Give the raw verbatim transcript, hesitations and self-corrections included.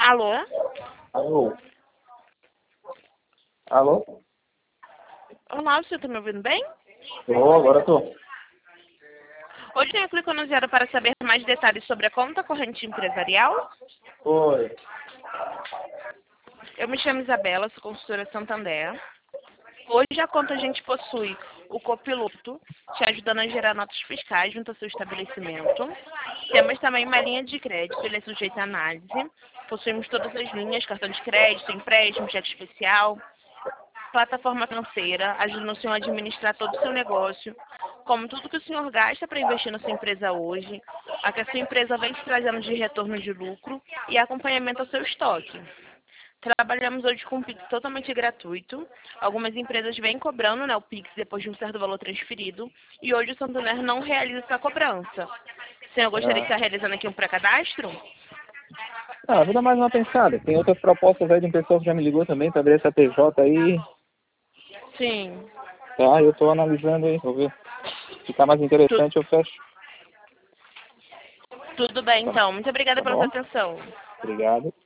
Alô? Alô? Alô? Olá, você tá me ouvindo bem? Tô, agora tô. Hoje eu clico no zero para saber mais detalhes sobre a conta corrente empresarial. Oi. Eu me chamo Isabela, sou consultora Santander. Hoje a conta a gente possui o copiloto, te ajudando a gerar notas fiscais junto ao seu estabelecimento. Temos também uma linha de crédito, ele é sujeito à análise. Possuímos todas as linhas, cartão de crédito, empréstimo, cheque especial, plataforma financeira, ajudando o senhor a administrar todo o seu negócio, como tudo que o senhor gasta para investir na sua empresa hoje, a que a sua empresa vem te trazendo de retorno de lucro e acompanhamento ao seu estoque. Trabalhamos hoje com o Pix totalmente gratuito. Algumas empresas vêm cobrando, né, o Pix depois de um certo valor transferido. E hoje o Santander não realiza essa cobrança. O senhor gostaria de Ah, estar realizando aqui um pré-cadastro? ah, vou dar mais uma pensada. Tem outras propostas aí de um pessoal que já me ligou também para abrir essa P J aí. Sim. Tá, eu tô analisando aí, vou ver. Se ficar mais Tu- interessante eu fecho. tudo bem, Tá, então. Muito obrigada tá pela sua bom? atenção. Obrigado.